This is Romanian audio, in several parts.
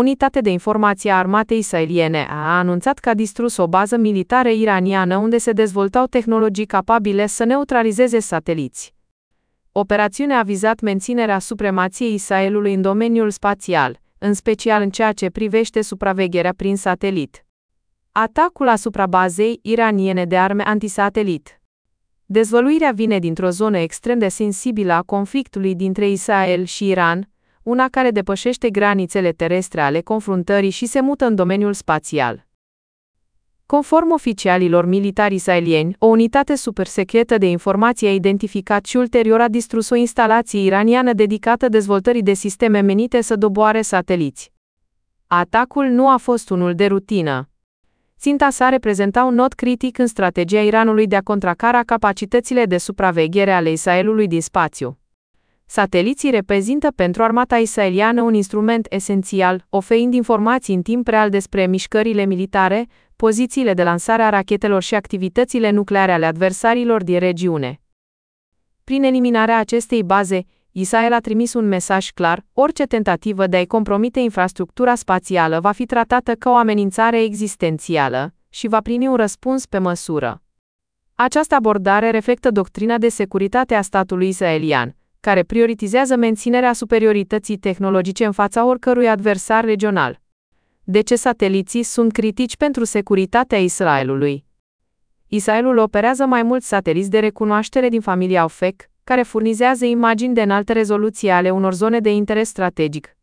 unitate de informație a armatei israeliene a anunțat că a distrus o bază militară iraniană unde se dezvoltau tehnologii capabile să neutralizeze sateliți. Operațiunea a vizat menținerea supremației Israelului în domeniul spațial, în special în ceea ce privește supravegherea prin satelit. Atacul asupra bazei iraniene de arme antisatelit. Dezvăluirea vine dintr-o zonă extrem de sensibilă a conflictului dintre Israel și Iran, una care depășește granițele terestre ale confruntării și se mută în domeniul spațial. Conform oficialilor militari israelieni, o unitate supersecretă de informație a identificat și ulterior a distrus o instalație iraniană dedicată dezvoltării de sisteme menite să doboare sateliți. Atacul nu a fost unul de rutină. Ținta sa reprezenta un nod critic în strategia Iranului de a contracara capacitățile de supraveghere ale Israelului din spațiu. Sateliții reprezintă pentru armata israeliană un instrument esențial, oferind informații în timp real despre mișcările militare, pozițiile de lansare a rachetelor și activitățile nucleare ale adversarilor din regiune. Prin eliminarea acestei baze, Israel a trimis un mesaj clar: orice tentativă de a-i compromite infrastructura spațială va fi tratată ca o amenințare existențială și va primi un răspuns pe măsură. Această abordare reflectă doctrina de securitate a statului israelian, care prioritizează menținerea superiorității tehnologice în fața oricărui adversar regional. De ce sateliții sunt critici pentru securitatea Israelului? Israelul operează mai mulți sateliți de recunoaștere din familia OFEC, care furnizează imagini de înaltă rezoluție ale unor zone de interes strategic.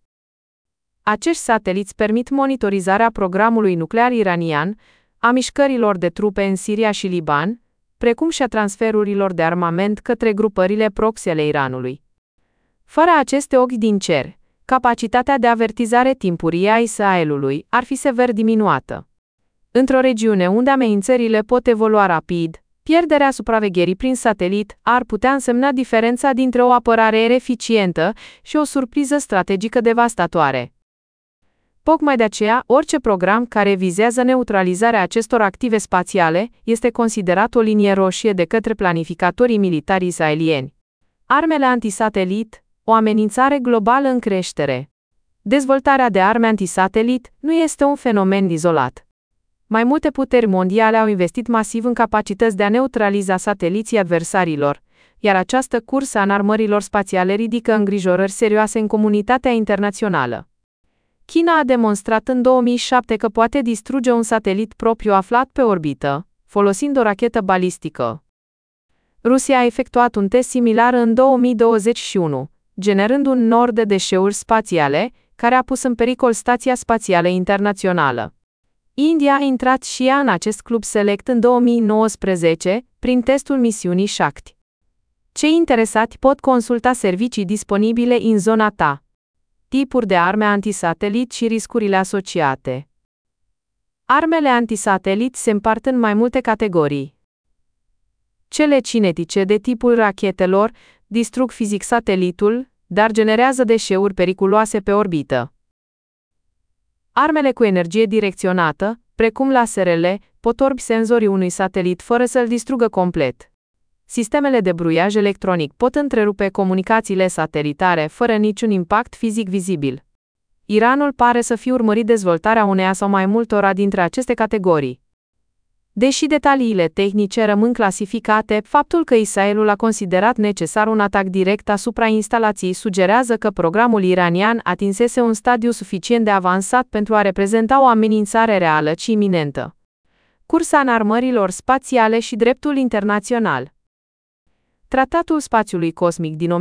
Acești sateliți permit monitorizarea programului nuclear iranian, a mișcărilor de trupe în Siria și Liban, precum și a transferurilor de armament către grupările proxy ale Iranului. Fără aceste ochi din cer, capacitatea de avertizare timpurie a Israelului ar fi sever diminuată. Într-o regiune unde amenințările pot evolua rapid, pierderea supravegherii prin satelit ar putea însemna diferența dintre o apărare eficientă și o surpriză strategică devastatoare. Tocmai de aceea, orice program care vizează neutralizarea acestor active spațiale este considerat o linie roșie de către planificatorii militari israelieni. Armele antisatelit, o amenințare globală în creștere. Dezvoltarea de arme antisatelit nu este un fenomen izolat. Mai multe puteri mondiale au investit masiv în capacități de a neutraliza sateliții adversarilor, iar această cursă a înarmărilor spațiale ridică îngrijorări serioase în comunitatea internațională. China a demonstrat în 2007 că poate distruge un satelit propriu aflat pe orbită, folosind o rachetă balistică. Rusia a efectuat un test similar în 2021, generând un nor de deșeuri spațiale, care a pus în pericol Stația Spațială Internațională. India a intrat și ea în acest club select în 2019, prin testul misiunii Shakti. Cei interesați pot consulta servicii disponibile în zona ta. Tipuri de arme antisatelit și riscurile asociate. Armele antisatelit se împart în mai multe categorii. Cele cinetice de tipul rachetelor distrug fizic satelitul, dar generează deșeuri periculoase pe orbită. Armele cu energie direcționată, precum laserele, pot orbi senzorii unui satelit fără să-l distrugă complet. Sistemele de bruiaj electronic pot întrerupe comunicațiile satelitare fără niciun impact fizic vizibil. Iranul pare să fi urmărit dezvoltarea uneia sau mai multora dintre aceste categorii. Deși detaliile tehnice rămân clasificate, faptul că Israelul a considerat necesar un atac direct asupra instalației sugerează că programul iranian atinsese un stadiu suficient de avansat pentru a reprezenta o amenințare reală și iminentă. Cursa înarmărilor spațiale și dreptul internațional. Tratatul Spațiului Cosmic din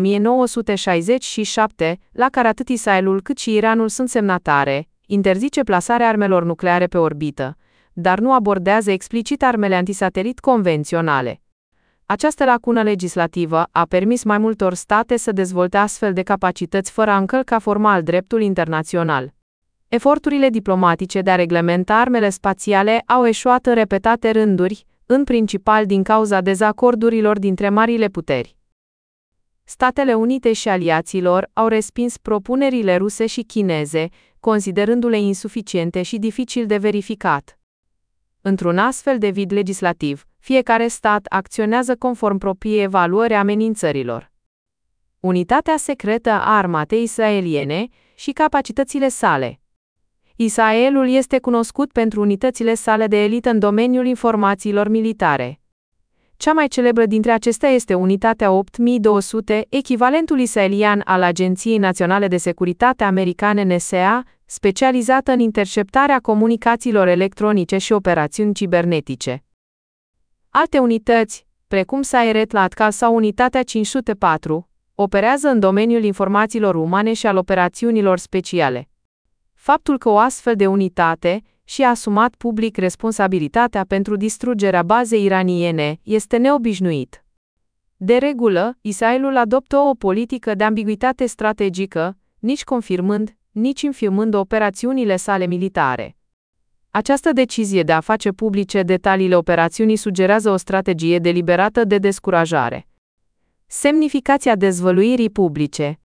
1967, la care atât Israelul cât și Iranul sunt semnatare, interzice plasarea armelor nucleare pe orbită, dar nu abordează explicit armele antisatelit convenționale. Această lacună legislativă a permis mai multor state să dezvolte astfel de capacități fără a încălca formal dreptul internațional. Eforturile diplomatice de a reglementa armele spațiale au eșuat în repetate rânduri, în principal din cauza dezacordurilor dintre marile puteri. Statele Unite și aliaților au respins propunerile ruse și chineze, considerându-le insuficiente și dificil de verificat. Într-un astfel de vid legislativ, fiecare stat acționează conform propriei evaluări a amenințărilor. Unitatea secretă a armatei israeliene și capacitățile sale. Israelul este cunoscut pentru unitățile sale de elită în domeniul informațiilor militare. Cea mai celebră dintre acestea este Unitatea 8200, echivalentul israelian al Agenției Naționale de Securitate Americane NSA, specializată în interceptarea comunicațiilor electronice și operațiuni cibernetice. Alte unități, precum Sayeret Latkal sau Unitatea 504, operează în domeniul informațiilor umane și al operațiunilor speciale. Faptul că o astfel de unitate și-a asumat public responsabilitatea pentru distrugerea bazei iraniene este neobișnuit. De regulă, Israelul adoptă o politică de ambiguitate strategică, nici confirmând, nici infirmând operațiunile sale militare. Această decizie de a face publice detaliile operațiunii sugerează o strategie deliberată de descurajare. Semnificația dezvăluirii publice.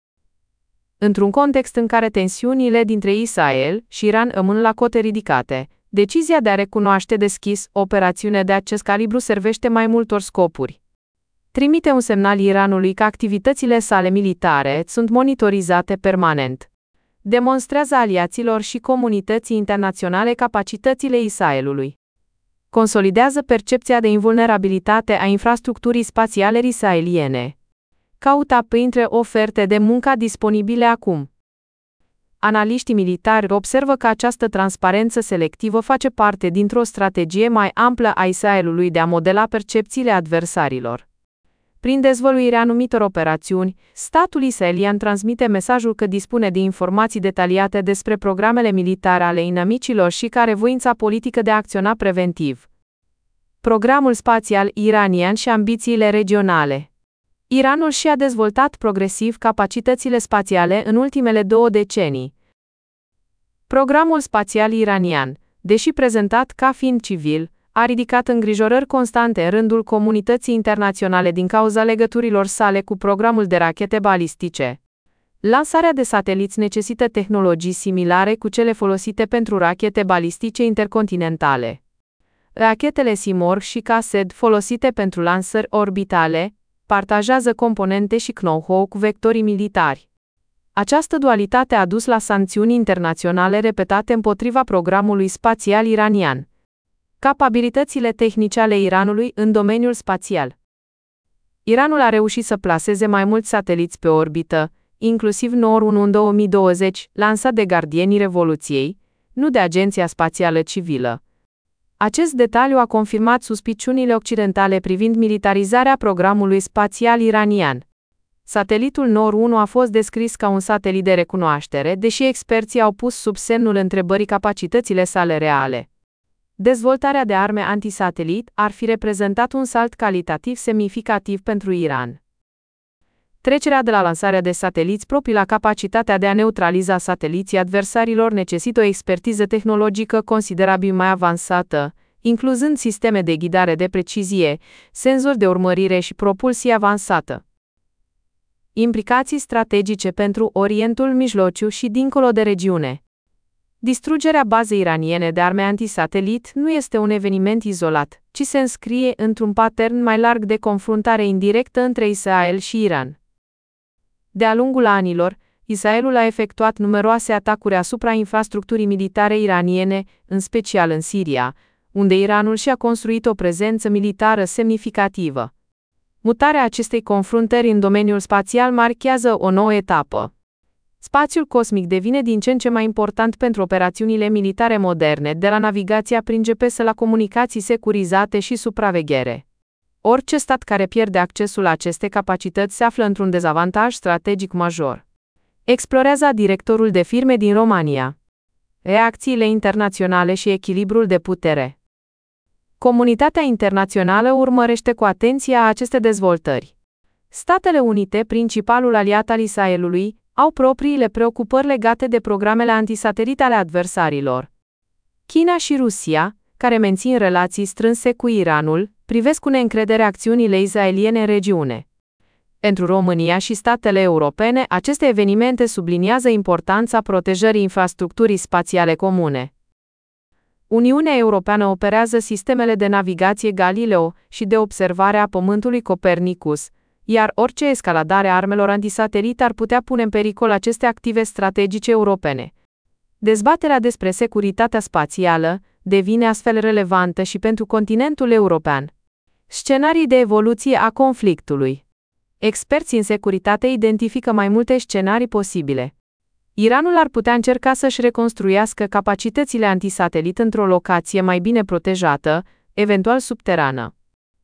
Într-un context în care tensiunile dintre Israel și Iran rămân la cote ridicate, decizia de a recunoaște deschis o operațiune de acest calibru servește mai multor scopuri. Trimite un semnal Iranului că activitățile sale militare sunt monitorizate permanent. Demonstrează aliaților și comunității internaționale capacitățile Israelului. Consolidează percepția de invulnerabilitate a infrastructurii spațiale israeliene. Caută printre oferte de muncă disponibile acum. Analiștii militari observă că această transparență selectivă face parte dintr-o strategie mai amplă a Israelului de a modela percepțiile adversarilor. Prin dezvăluirea anumitor operațiuni, statul israelian transmite mesajul că dispune de informații detaliate despre programele militare ale inamicilor și că are voința politică de a acționa preventiv. Programul spațial iranian și ambițiile regionale. Iranul și-a dezvoltat progresiv capacitățile spațiale în ultimele 2 decenii. Programul spațial iranian, deși prezentat ca fiind civil, a ridicat îngrijorări constante în rândul comunității internaționale din cauza legăturilor sale cu programul de rachete balistice. Lansarea de sateliți necesită tehnologii similare cu cele folosite pentru rachete balistice intercontinentale. Rachetele Simorgh și Kased folosite pentru lansări orbitale partajează componente și know-how cu vectorii militari. Această dualitate a dus la sancțiuni internaționale repetate împotriva programului spațial iranian. Capabilitățile tehnice ale Iranului în domeniul spațial. Iranul a reușit să plaseze mai mulți sateliți pe orbită, inclusiv Nor-1 în 2020, lansat de gardienii Revoluției, nu de Agenția Spațială Civilă. Acest detaliu a confirmat suspiciunile occidentale privind militarizarea programului spațial iranian. Satelitul Nor-1 a fost descris ca un satelit de recunoaștere, deși experții au pus sub semnul întrebării capacitățile sale reale. Dezvoltarea de arme antisatelit ar fi reprezentat un salt calitativ semnificativ pentru Iran. Trecerea de la lansarea de sateliți proprii la capacitatea de a neutraliza sateliții adversarilor necesită o expertiză tehnologică considerabil mai avansată, incluzând sisteme de ghidare de precizie, senzori de urmărire și propulsie avansată. Implicații strategice pentru Orientul Mijlociu și dincolo de regiune. Distrugerea bazei iraniene de arme antisatelit nu este un eveniment izolat, ci se înscrie într-un pattern mai larg de confruntare indirectă între Israel și Iran. De-a lungul anilor, Israelul a efectuat numeroase atacuri asupra infrastructurii militare iraniene, în special în Siria, unde Iranul și-a construit o prezență militară semnificativă. Mutarea acestei confruntări în domeniul spațial marchează o nouă etapă. Spațiul cosmic devine din ce în ce mai important pentru operațiunile militare moderne, de la navigația prin GPS la comunicații securizate și supraveghere. Orice stat care pierde accesul la aceste capacități se află într-un dezavantaj strategic major. Explorează directorul de firme din România. Reacțiile internaționale și echilibrul de putere. Comunitatea internațională urmărește cu atenție aceste dezvoltări. Statele Unite, principalul aliat al Israelului, au propriile preocupări legate de programele antisatelite ale adversarilor. China și Rusia, care mențin relații strânse cu Iranul, privesc cu neîncredere acțiunile israeliene în regiune. Pentru România și statele europene, aceste evenimente subliniază importanța protejării infrastructurii spațiale comune. Uniunea Europeană operează sistemele de navigație Galileo și de observare a Pământului Copernicus, iar orice escaladare a armelor antisatelit ar putea pune în pericol aceste active strategice europene. Dezbaterea despre securitatea spațială devine astfel relevantă și pentru continentul european. Scenarii de evoluție a conflictului. Experții în securitate identifică mai multe scenarii posibile. Iranul ar putea încerca să-și reconstruiască capacitățile antisatelit într-o locație mai bine protejată, eventual subterană.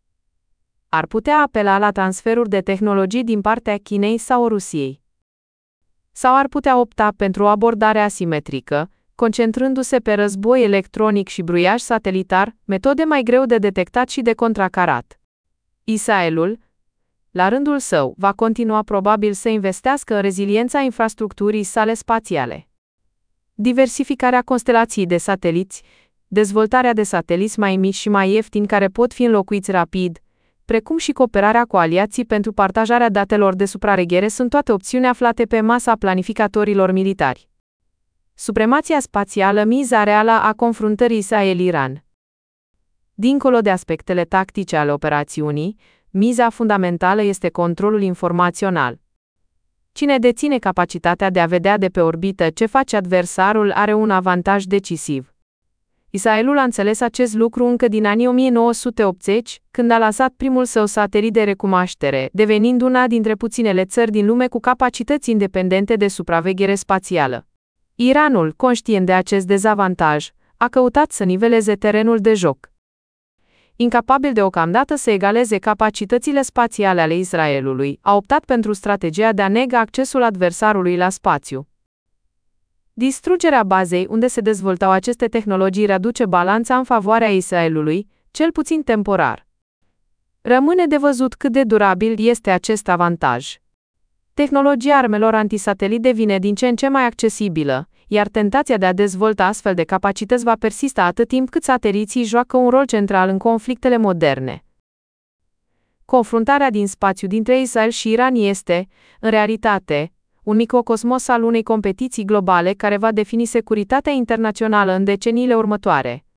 Ar putea apela la transferuri de tehnologii din partea Chinei sau Rusiei. Sau ar putea opta pentru o abordare asimetrică, concentrându-se pe război electronic și bruiaj satelitar, metode mai greu de detectat și de contracarat. Israelul, la rândul său, va continua probabil să investească în reziliența infrastructurii sale spațiale. Diversificarea constelației de sateliți, dezvoltarea de sateliți mai mici și mai ieftini care pot fi înlocuiți rapid, precum și cooperarea cu aliații pentru partajarea datelor de supraveghere sunt toate opțiuni aflate pe masa planificatorilor militari. Supremația spațială, miza reală a confruntării Israel-Iran. Dincolo de aspectele tactice ale operațiunii, miza fundamentală este controlul informațional. Cine deține capacitatea de a vedea de pe orbită ce face adversarul are un avantaj decisiv. Israelul a înțeles acest lucru încă din anii 1980, când a lansat primul său satelit de recunoaștere, devenind una dintre puținele țări din lume cu capacități independente de supraveghere spațială. Iranul, conștient de acest dezavantaj, a căutat să niveleze terenul de joc. Incapabil deocamdată să egaleze capacitățile spațiale ale Israelului, a optat pentru strategia de a nega accesul adversarului la spațiu. Distrugerea bazei unde se dezvoltau aceste tehnologii reduce balanța în favoarea Israelului, cel puțin temporar. Rămâne de văzut cât de durabil este acest avantaj. Tehnologia armelor antisatelit devine din ce în ce mai accesibilă, iar tentația de a dezvolta astfel de capacități va persista atât timp cât sateliții joacă un rol central în conflictele moderne. Confruntarea din spațiu dintre Israel și Iran este, în realitate, un microcosmos al unei competiții globale care va defini securitatea internațională în deceniile următoare.